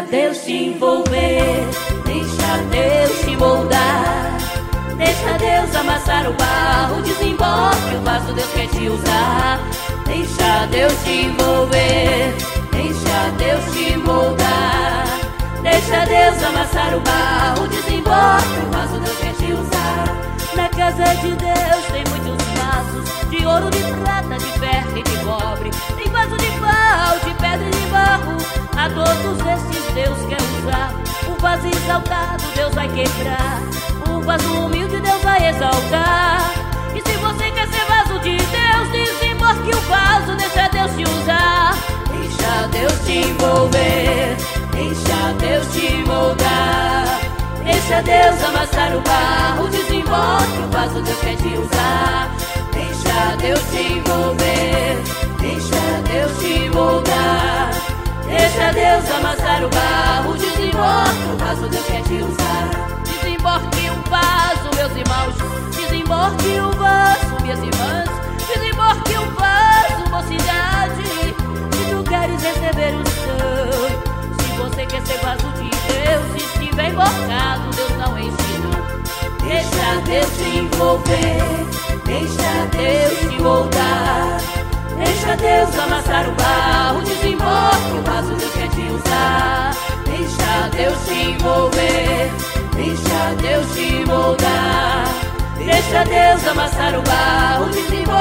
Deus te envolver, deixa Deus te moldar. Deixa Deus amassar o barro, desemboque o vaso, Deus quer te usar. Deixa Deus te envolver, deixa Deus te moldar. Deixa Deus amassar o barro, desemboque o vaso, Deus quer te usar. Na casa de Deus tem muitos vasos, de ouro, de prata, de ferro e de cobre. Tem vaso de pau, de pedra e de barro. A todos estes Deus quer usar. O vaso exaltado Deus vai quebrar, o vaso humilde Deus vai exaltar. E se você quer ser vaso de Deus, desemboque o vaso, deixa Deus te usar. Deixa Deus te envolver, deixa Deus te moldar. Deixa Deus amassar o barro, desemboque o vaso, Deus quer te usar. Deixa Deus te envolver, deixa Deus te moldar. Deixa Deus amassar o barro, desemboque o vaso, Deus quer te usar. Desemboque o vaso, meus irmãos, desemboque o vaso, minhas irmãs. Desemboque o vaso, mocidade, se tu queres receber o céu. Se você quer ser vaso de Deus, se estiver emborcado, Deus não enche não. Deixa Deus te envolver, deixa Deus te moldar. Deixa Deus amassar o barro, desemboque o vaso, Deus quer te usar. Deixa Deus te envolver, deixa Deus te moldar. Deixa Deus amassar o barro, desemboque